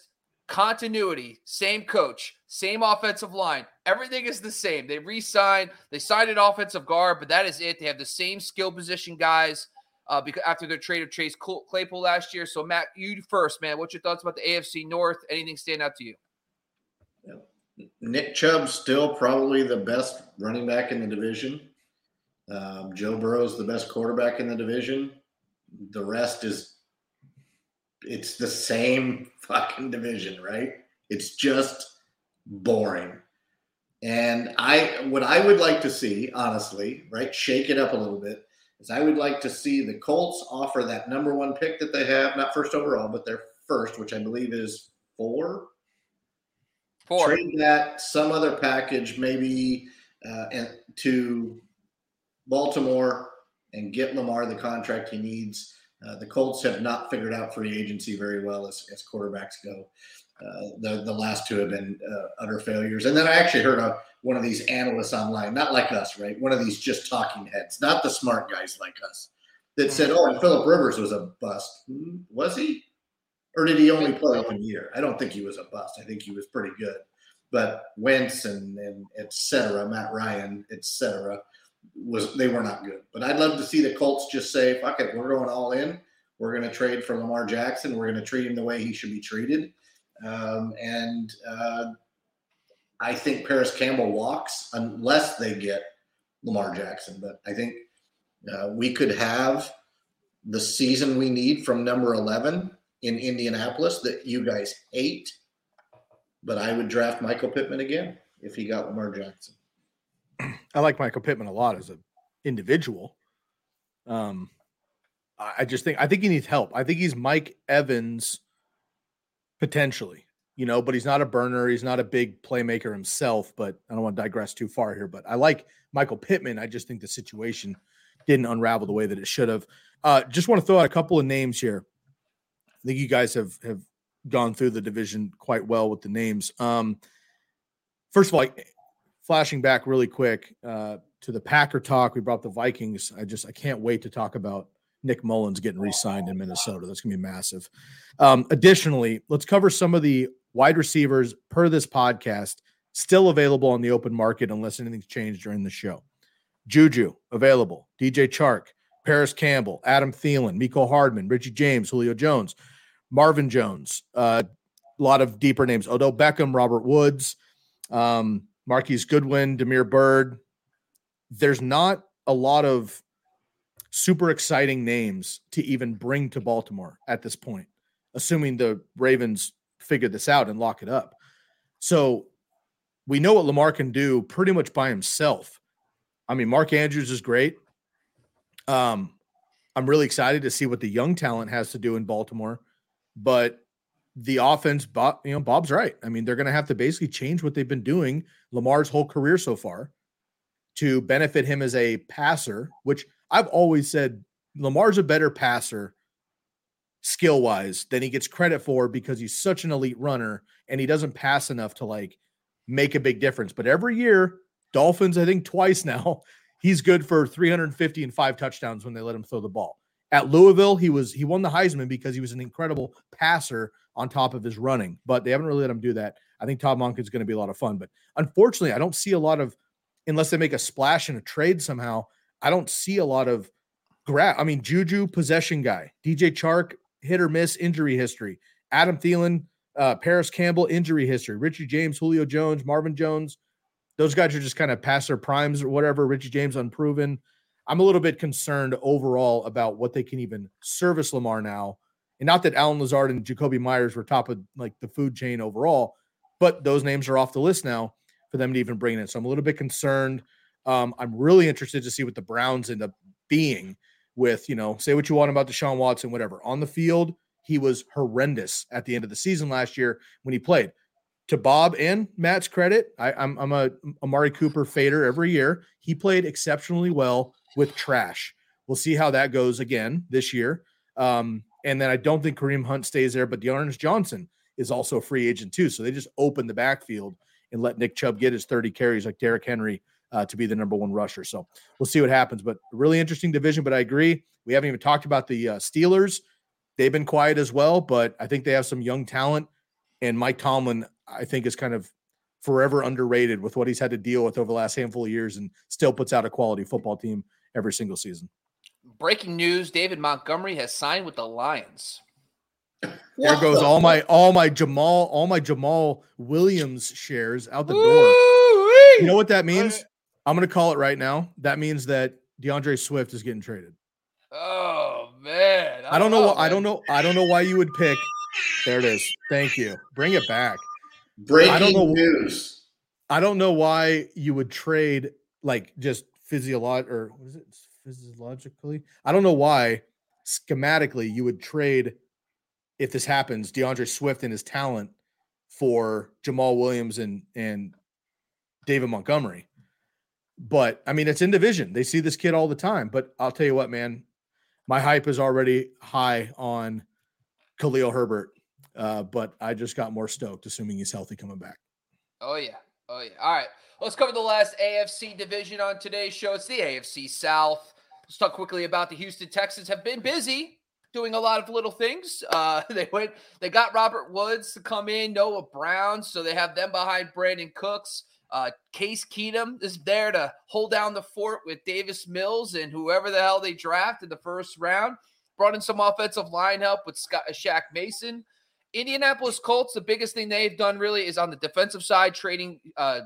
[SPEAKER 1] continuity, same coach, same offensive line. Everything is the same. They re-signed. They signed an offensive guard, but that is it. They have the same skill position guys uh, because after their trade of Chase Claypool last year. So, Matt, you first, man. What's your thoughts about the A F C North? Anything stand out to you?
[SPEAKER 2] Nick Chubb's still probably the best running back in the division. Um, Joe Burrow's the best quarterback in the division. The rest is it's the same fucking division, right? It's just boring. And I, what I would like to see, honestly, right, shake it up a little bit, is I would like to see the Colts offer that number one pick that they have, not first overall, but their first, which I believe is four.
[SPEAKER 1] Four.
[SPEAKER 2] Trade that, some other package, maybe uh, and to Baltimore and get Lamar the contract he needs. Uh, the Colts have not figured out free agency very well as, as quarterbacks go. Uh, the, the last two have been uh, utter failures. And then I actually heard a, one of these analysts online, not like us, right? One of these just talking heads, not the smart guys like us, that said, oh, and Phillip Rivers was a bust. Was he? Or did he only play one year? I don't think he was a bust. I think he was pretty good. But Wentz and, and et cetera, Matt Ryan, et cetera, was they were not good. But I'd love to see the Colts just say, fuck it, we're going all in. We're going to trade for Lamar Jackson. We're going to treat him the way he should be treated. Um, and uh, I think Paris Campbell walks unless they get Lamar Jackson. But I think uh, we could have the season we need from number eleven in Indianapolis that you guys hate. But I would draft Michael Pittman again if he got Lamar Jackson.
[SPEAKER 3] I like Michael Pittman a lot as an individual. Um, I just think I think he needs help. I think he's Mike Evans potentially, you know, but he's not a burner. He's not a big playmaker himself. But I don't want to digress too far here. But I like Michael Pittman. I just think the situation didn't unravel the way that it should have. Uh, just want to throw out a couple of names here. I think you guys have have gone through the division quite well with the names. Um, first of all, I, flashing back really quick uh, to the Packer talk, we brought the Vikings. I just I can't wait to talk about Nick Mullins getting re-signed in Minnesota. That's going to be massive. Um, additionally, let's cover some of the wide receivers per this podcast still available on the open market unless anything's changed during the show. Juju, available. D J Chark, Paris Campbell, Adam Thielen, Mecole Hardman, Richie James, Julio Jones, Marvin Jones, uh, a lot of deeper names. Odell Beckham, Robert Woods, um, Marquise Goodwin, Damiere Byrd. There's not a lot of super exciting names to even bring to Baltimore at this point, assuming the Ravens figure this out and lock it up. So we know what Lamar can do pretty much by himself. I mean, Mark Andrews is great. Um, I'm really excited to see what the young talent has to do in Baltimore, but the offense, Bob, you know, Bob's right. I mean, they're going to have to basically change what they've been doing Lamar's whole career so far to benefit him as a passer, which I've always said Lamar's a better passer skill-wise than he gets credit for because he's such an elite runner and he doesn't pass enough to like make a big difference. But every year, Dolphins, I think twice now, he's good for three hundred fifty and five touchdowns when they let him throw the ball. At Louisville, he was he won the Heisman because he was an incredible passer on top of his running, but they haven't really let him do that. I think Todd Monken is going to be a lot of fun, but unfortunately, I don't see a lot of, unless they make a splash in a trade somehow, I don't see a lot of grab. I mean, Juju, possession guy. D J Chark, hit or miss, injury history. Adam Thielen, uh, Paris Campbell, injury history. Richie James, Julio Jones, Marvin Jones. Those guys are just kind of past their primes or whatever. Richie James, unproven. I'm a little bit concerned overall about what they can even service Lamar now. And not that Alan Lazard and Jacoby Myers were top of like the food chain overall, but those names are off the list now for them to even bring it in. So I'm a little bit concerned. Um, I'm really interested to see what the Browns end up being with, you know, say what you want about Deshaun Watson, whatever. On the field, he was horrendous at the end of the season last year when he played. To Bob and Matt's credit, I, I'm, I'm a Amari Cooper fader every year. He played exceptionally well with trash. We'll see how that goes again this year. Um, and then I don't think Kareem Hunt stays there, but Dearness Johnson is also a free agent too. So they just open the backfield and let Nick Chubb get his thirty carries like Derrick Henry uh, to be the number one rusher. So we'll see what happens, but a really interesting division. But I agree. We haven't even talked about the uh, Steelers. They've been quiet as well, but I think they have some young talent. And Mike Tomlin, I think, is kind of forever underrated with what he's had to deal with over the last handful of years, and still puts out a quality football team every single season.
[SPEAKER 1] Breaking news: David Montgomery has signed with the Lions.
[SPEAKER 3] There goes the all fuck? my all my Jamal all my Jamal Williams shares out the door. You know what that means? I'm going to call it right now. That means that DeAndre Swift is getting traded.
[SPEAKER 1] Oh man,
[SPEAKER 3] I, I don't know. know I don't know. I don't know why you would pick. There it is. Thank you. Bring it back.
[SPEAKER 2] Breaking
[SPEAKER 3] I don't know,
[SPEAKER 2] news.
[SPEAKER 3] I don't know why you would trade like just physiolog or what is it physiologically? I don't know why schematically you would trade, if this happens, DeAndre Swift and his talent for Jamal Williams and and David Montgomery. But I mean, it's in division. They see this kid all the time. But I'll tell you what, man, my hype is already high on Khalil Herbert. Uh, but I just got more stoked, assuming he's healthy coming back.
[SPEAKER 1] Oh, yeah. Oh, yeah. All right. Let's cover the last A F C division on today's show. It's the A F C South. Let's talk quickly about the Houston Texans. Have been busy doing a lot of little things. Uh, they went, they got Robert Woods to come in, Noah Brown, so they have them behind Brandon Cooks. Uh, Case Keenum is there to hold down the fort with Davis Mills and whoever the hell they draft in the first round. Brought in some offensive line help with Scott, Shaq Mason. Indianapolis Colts, the biggest thing they've done really is on the defensive side, trading uh,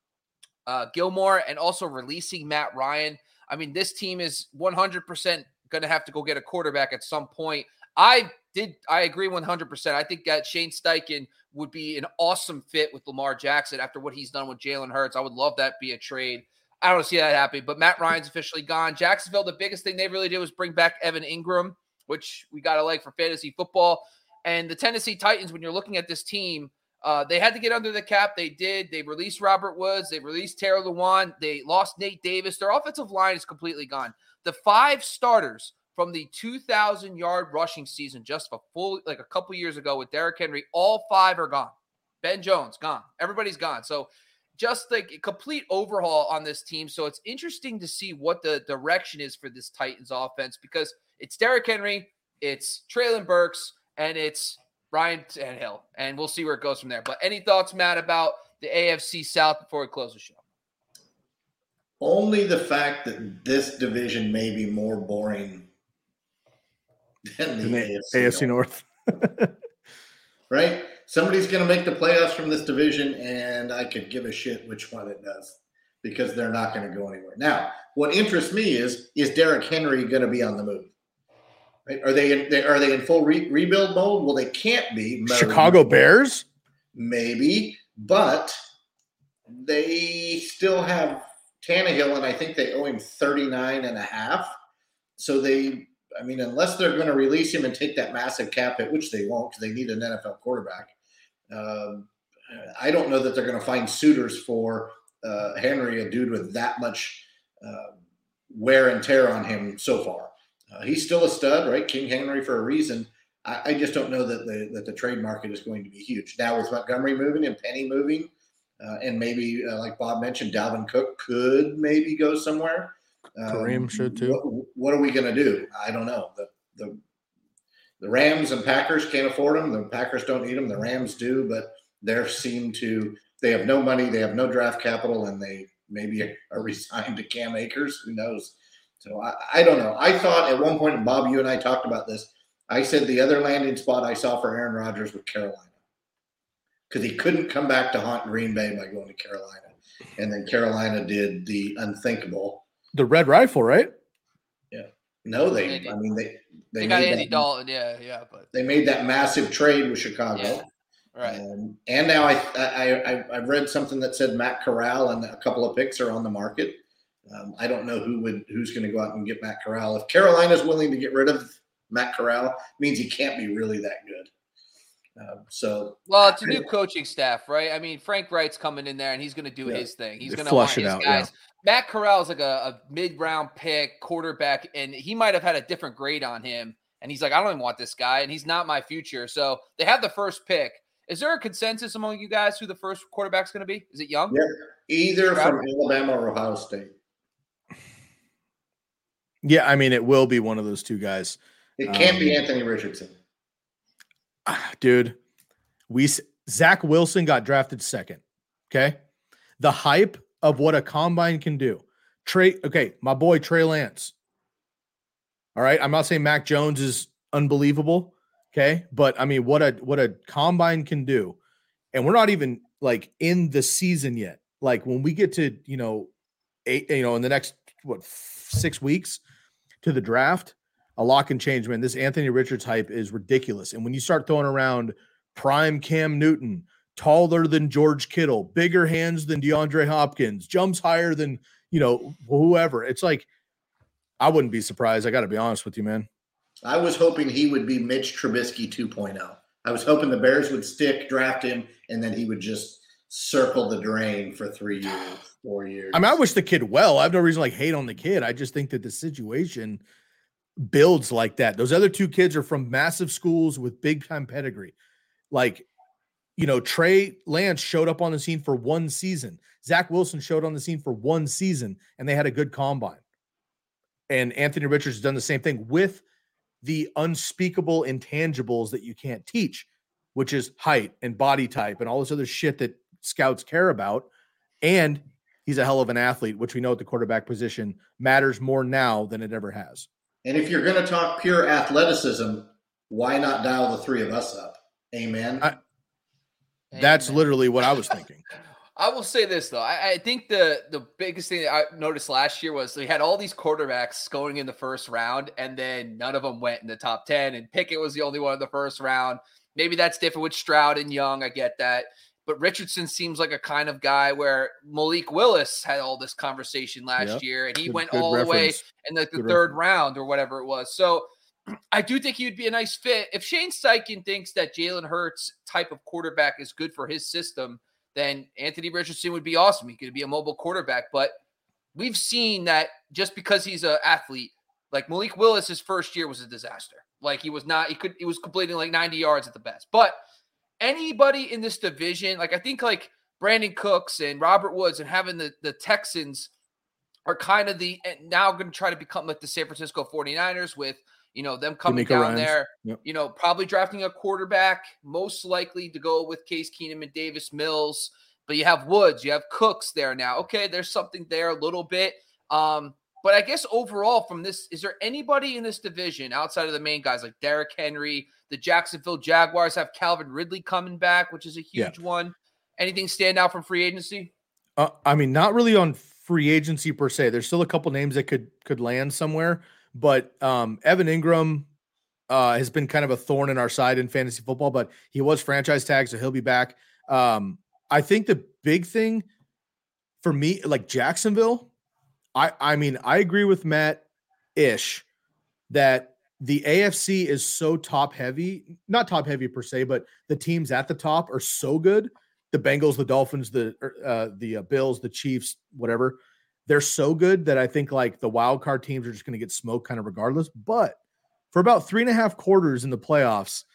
[SPEAKER 1] uh, Gilmore and also releasing Matt Ryan. I mean, this team is one hundred percent going to have to go get a quarterback at some point. I did. I agree one hundred percent. I think that Shane Steichen would be an awesome fit with Lamar Jackson after what he's done with Jalen Hurts. I would love that be a trade. I don't see that happening, but Matt Ryan's officially gone. Jacksonville, the biggest thing they really did was bring back Evan Ingram, which we got to like for fantasy football. And the Tennessee Titans, when you're looking at this team, uh, they had to get under the cap. They did. They released Robert Woods. They released Taylor Lewan. They lost Nate Davis. Their offensive line is completely gone. The five starters from the two thousand yard rushing season just a full, like a couple years ago with Derrick Henry, all five are gone. Ben Jones, gone. Everybody's gone. So just like a complete overhaul on this team. So it's interesting to see what the direction is for this Titans offense, because it's Derrick Henry, it's Treylon Burks, and it's Ryan Tannehill, and we'll see where it goes from there. But any thoughts, Matt, about the A F C South before we close the show?
[SPEAKER 2] Only the fact that this division may be more boring than the, the A F C,
[SPEAKER 3] A F C North.
[SPEAKER 2] North. Right? Somebody's going to make the playoffs from this division, and I could give a shit which one it does, because they're not going to go anywhere. Now, what interests me is, is Derrick Henry going to be on the move? Right? Are they in, they, are they in full re- rebuild mode? Well, they can't be. Mode.
[SPEAKER 3] Chicago Bears?
[SPEAKER 2] Maybe, but they still have Tannehill, and I think they owe him thirty-nine and a half. So they, I mean, unless they're going to release him and take that massive cap hit, which they won't because they need an N F L quarterback. Um, I don't know that they're going to find suitors for uh, Henry, a dude with that much uh, wear and tear on him so far. Uh, he's still a stud, right? King Henry for a reason. I, I just don't know that the that the trade market is going to be huge. Now with Montgomery moving and Penny moving, uh, and maybe uh, like Bob mentioned, Dalvin Cook could maybe go somewhere. Um,
[SPEAKER 3] Kareem should too.
[SPEAKER 2] What, what are we going to do? I don't know. The the the Rams and Packers can't afford them. The Packers don't need them. The Rams do, but they seem to they have no money. They have no draft capital, and they maybe are resigned to Cam Akers. Who knows? So I, I don't know. I thought at one point, and Bob, you and I talked about this, I said the other landing spot I saw for Aaron Rodgers was Carolina, because he couldn't come back to haunt Green Bay by going to Carolina. And then Carolina did the unthinkable.
[SPEAKER 3] The Red Rifle, right?
[SPEAKER 2] Yeah. No, they,
[SPEAKER 1] Andy,
[SPEAKER 2] I mean, they, they,
[SPEAKER 1] they got Andy
[SPEAKER 2] that,
[SPEAKER 1] Dalton. Yeah, yeah. But
[SPEAKER 2] they made that massive trade with Chicago.
[SPEAKER 1] Yeah, right.
[SPEAKER 2] Um, and now I, I, I, I've read something that said Matt Corral and a couple of picks are on the market. Um, I don't know who would who's going to go out and get Matt Corral. If Carolina's willing to get rid of Matt Corral, it means he can't be really that good. Uh, so,
[SPEAKER 1] well, it's a new coaching staff, right? I mean, Frank Wright's coming in there, and he's going to do yeah. his thing. He's going to want his out, guys. Yeah. Matt Corral's like a, a mid-round pick quarterback, and he might have had a different grade on him. And he's like, I don't even want this guy, and he's not my future. So they have the first pick. Is there a consensus among you guys who the first quarterback's going to be? Is it Young?
[SPEAKER 2] Yeah, either from Alabama or Ohio State.
[SPEAKER 3] Yeah, I mean, it will be one of those two guys.
[SPEAKER 2] It can't um, be Anthony Richardson.
[SPEAKER 3] Dude, we Zach Wilson got drafted second. Okay. The hype of what a combine can do. Trey, okay, my boy Trey Lance. All right. I'm not saying Mac Jones is unbelievable. Okay. But I mean, what a what a combine can do. And we're not even like in the season yet. Like when we get to, you know, eight, you know, in the next what six weeks to the draft, a lot can change, man. This Anthony Richards hype is ridiculous. And when you start throwing around prime Cam Newton, taller than George Kittle, bigger hands than DeAndre Hopkins, jumps higher than, you know, whoever, it's like, I wouldn't be surprised. I got to be honest with you, man.
[SPEAKER 2] I was hoping he would be Mitch Trubisky two point oh. I was hoping the Bears would stick, draft him, and then he would just circle the drain for three years, four years.
[SPEAKER 3] I mean, I wish the kid well. I have no reason to like hate on the kid. I just think that the situation builds like that. Those other two kids are from massive schools with big time pedigree. Like, you know, Trey Lance showed up on the scene for one season. Zach Wilson showed on the scene for one season, and they had a good combine. And Anthony Richards has done the same thing with the unspeakable intangibles that you can't teach, which is height and body type and all this other shit that scouts care about. And he's a hell of an athlete, which we know at the quarterback position matters more now than it ever has.
[SPEAKER 2] And if you're going to talk pure athleticism, why not dial the three of us up? Amen.
[SPEAKER 3] I, that's
[SPEAKER 1] Amen.
[SPEAKER 3] Literally what I was thinking.
[SPEAKER 1] I will say this, though. I, I think the the biggest thing that I noticed last year was we had all these quarterbacks going in the first round, and then none of them went in the top ten, and Pickett was the only one in the first round. Maybe that's different with Stroud and Young. I get that. But Richardson seems like a kind of guy where Malik Willis had all this conversation last
[SPEAKER 3] yep.
[SPEAKER 1] year, and he
[SPEAKER 3] good,
[SPEAKER 1] went
[SPEAKER 3] good
[SPEAKER 1] all
[SPEAKER 3] reference.
[SPEAKER 1] the way in the, the third reference. round or whatever it was. So I do think he would be a nice fit. If Shane Steichen thinks that Jalen Hurts type of quarterback is good for his system, then Anthony Richardson would be awesome. He could be a mobile quarterback. But we've seen that just because he's an athlete, like Malik Willis, his first year was a disaster. Like he was not, he could, he was completing like ninety yards at the best. But anybody in this division, like I think like Brandon Cooks and Robert Woods and having the, the Texans are kind of the, now going to try to become like the San Francisco forty-niners with, you know, them coming
[SPEAKER 3] D'Amico
[SPEAKER 1] down
[SPEAKER 3] Ryans.
[SPEAKER 1] there,
[SPEAKER 3] Yep.
[SPEAKER 1] you know, probably drafting a quarterback, most likely to go with Case Keenum and Davis Mills. But you have Woods, you have Cooks there now. Okay, there's something there a little bit. Um, but I guess overall from this, is there anybody in this division outside of the main guys like Derrick Henry? The Jacksonville Jaguars have Calvin Ridley coming back, which is a huge
[SPEAKER 3] yeah.
[SPEAKER 1] one. Anything stand out from free agency?
[SPEAKER 3] Uh, I mean, not really on free agency per se. There's still a couple names that could could land somewhere. But um, Evan Ingram uh, has been kind of a thorn in our side in fantasy football, but he was franchise tagged, so he'll be back. Um, I think the big thing for me, like Jacksonville, I, I mean, I agree with Matt-ish that the A F C is so top heavy, not top heavy per se, but the teams at the top are so good. The Bengals, the Dolphins, the uh, the uh, Bills, the Chiefs, whatever. They're so good that I think like the wild card teams are just going to get smoked kind of regardless. But for about three and a half quarters in the playoffs,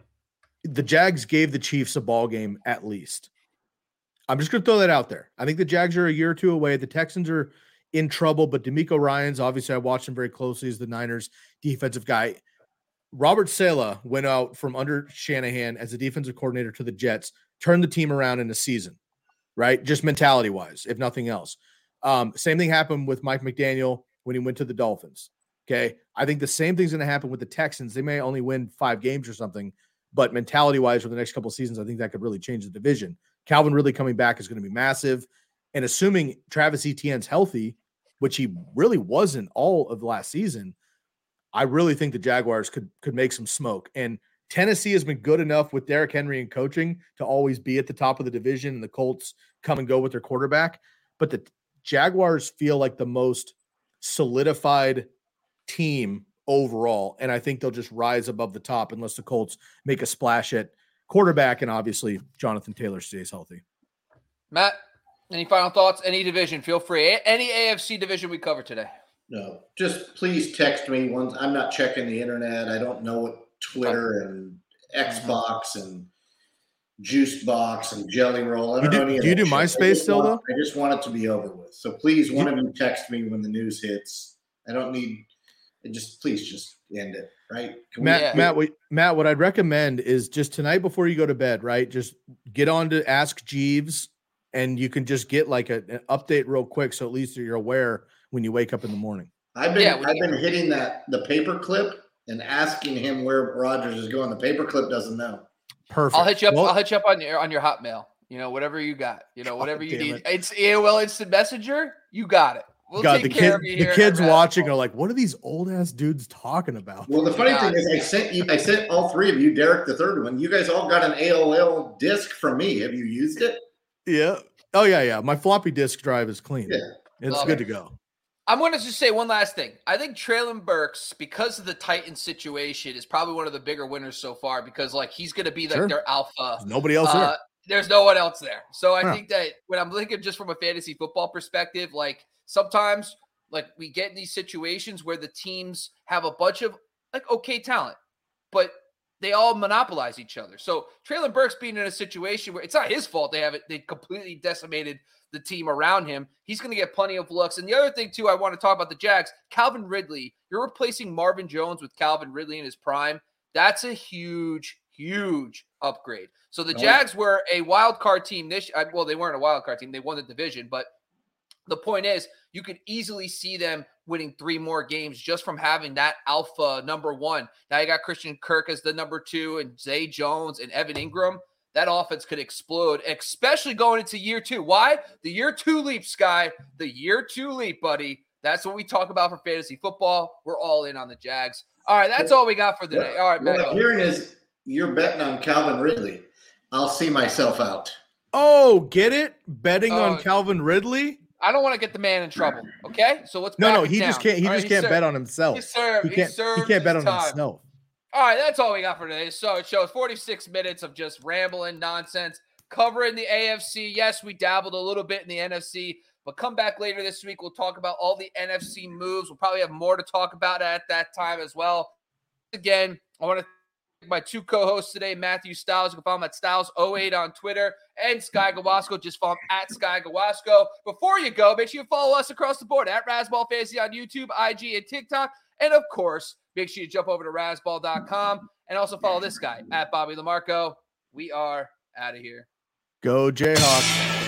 [SPEAKER 3] the Jags gave the Chiefs a ball game at least. I'm just going to throw that out there. I think the Jags are a year or two away. The Texans are in trouble, but D'Amico Ryans, obviously I watched him very closely as the Niners defensive guy. Robert Saleh went out from under Shanahan as a defensive coordinator to the Jets, turned the team around in a season, right? Just mentality wise, if nothing else. Um, same thing happened with Mike McDaniel when he went to the Dolphins. Okay. I think the same thing's going to happen with the Texans. They may only win five games or something, but mentality wise for the next couple of seasons, I think that could really change the division. Calvin Ridley coming back is going to be massive. And assuming Travis Etienne's healthy, which he really wasn't all of last season, I really think the Jaguars could, could make some smoke. And Tennessee has been good enough with Derrick Henry and coaching to always be at the top of the division, and the Colts come and go with their quarterback. But the Jaguars feel like the most solidified team overall, and I think they'll just rise above the top unless the Colts make a splash at quarterback, and obviously Jonathan Taylor stays healthy.
[SPEAKER 1] Matt, any final thoughts? Any division, feel free. Any A F C division we cover today?
[SPEAKER 2] No, just please text me once. I'm not checking the internet. I don't know what Twitter and Xbox and Juice Box and Jelly Roll. I don't
[SPEAKER 3] you do,
[SPEAKER 2] know any
[SPEAKER 3] do you do
[SPEAKER 2] shit.
[SPEAKER 3] MySpace still,
[SPEAKER 2] want,
[SPEAKER 3] though?
[SPEAKER 2] I just want it to be over with. So please, one of you text me when the news hits. I don't need And just please just end it, right?
[SPEAKER 3] Can Matt, we, yeah. Matt, what, Matt, what I'd recommend is just tonight before you go to bed, right? Just get on to Ask Jeeves, and you can just get like a, an update real quick, so at least you're aware when you wake up in the morning.
[SPEAKER 2] I've been yeah, I've been hitting that the paperclip and asking him where Rodgers is going. The paperclip doesn't know.
[SPEAKER 3] Perfect.
[SPEAKER 1] I'll hit you up.
[SPEAKER 3] Well,
[SPEAKER 1] I'll hit you up on your on your Hotmail. You know, whatever you got. You know, whatever you need. It. It's A O L Instant Messenger. You got it. We'll
[SPEAKER 3] God,
[SPEAKER 1] take
[SPEAKER 3] the
[SPEAKER 1] care
[SPEAKER 3] kid,
[SPEAKER 1] of you here.
[SPEAKER 3] The kids watching are like, "What are these old ass dudes talking about?"
[SPEAKER 2] Well, the funny thing is, I sent you. I sent all three of you, Derek, the third one. You guys all got an A O L disc from me. Have you used it?
[SPEAKER 3] Yeah. Oh yeah, yeah. My floppy disk drive is clean.
[SPEAKER 2] Yeah,
[SPEAKER 3] it's
[SPEAKER 1] Love
[SPEAKER 3] good
[SPEAKER 1] it.
[SPEAKER 3] to go.
[SPEAKER 1] I'm going to just say one last thing. I think Treylon Burks, because of the Titans situation, is probably one of the bigger winners so far because, like, he's going to be like sure. their alpha.
[SPEAKER 3] There's nobody else uh, there.
[SPEAKER 1] There's no one else there. So I
[SPEAKER 3] huh.
[SPEAKER 1] think that when I'm looking just from a fantasy football perspective, like sometimes, like we get in these situations where the teams have a bunch of like okay talent, but they all monopolize each other. So Treylon Burks being in a situation where it's not his fault they have it, they completely decimated the team around him. He's going to get plenty of looks. And the other thing too, I want to talk about the Jags, Calvin Ridley. You're replacing Marvin Jones with Calvin Ridley in his prime. That's a huge, huge upgrade. So the Jags were a wild card team this. Well, they weren't a wild card team. They won the division, but the point is, you could easily see them winning three more games just from having that alpha number one. Now you got Christian Kirk as the number two, and Zay Jones and Evan Ingram. That offense could explode, especially going into year two. Why? The year two leap, Sky. The year two leap, buddy. That's what we talk about for fantasy football. We're all in on the Jags. All right, that's all we got for today. All right,
[SPEAKER 2] What I'm hearing is you're betting on Calvin Ridley. I'll see myself out.
[SPEAKER 3] Oh, get it? Betting
[SPEAKER 1] Oh.
[SPEAKER 3] on Calvin Ridley?
[SPEAKER 1] I don't want to get the man in trouble. Okay, so let's
[SPEAKER 3] No,
[SPEAKER 1] back
[SPEAKER 3] no,
[SPEAKER 1] it
[SPEAKER 3] he
[SPEAKER 1] down.
[SPEAKER 3] just can't. He
[SPEAKER 1] All
[SPEAKER 3] just
[SPEAKER 1] right,
[SPEAKER 3] can't
[SPEAKER 1] served.
[SPEAKER 3] bet on himself.
[SPEAKER 1] He served.
[SPEAKER 3] He can't.
[SPEAKER 1] He, served
[SPEAKER 3] he can't bet on
[SPEAKER 1] his time.
[SPEAKER 3] himself.
[SPEAKER 1] All right, that's all we got for today. So it shows forty-six minutes of just rambling nonsense, covering the A F C. Yes, we dabbled a little bit in the N F C, but come back later this week. We'll talk about all the N F C moves. We'll probably have more to talk about at that time as well. Again, I want to thank my two co-hosts today, Matthew Styles. You can follow him at Styles oh eight on Twitter, and Sky Gawasco. Just follow him at Sky Gawasco. Before you go, make sure you follow us across the board at Razzball Fantasy on YouTube, I G, and TikTok. And, of course, make sure you jump over to razzball dot com and also follow this guy at Bobby Lamarco. We are out of here.
[SPEAKER 3] Go Jayhawks.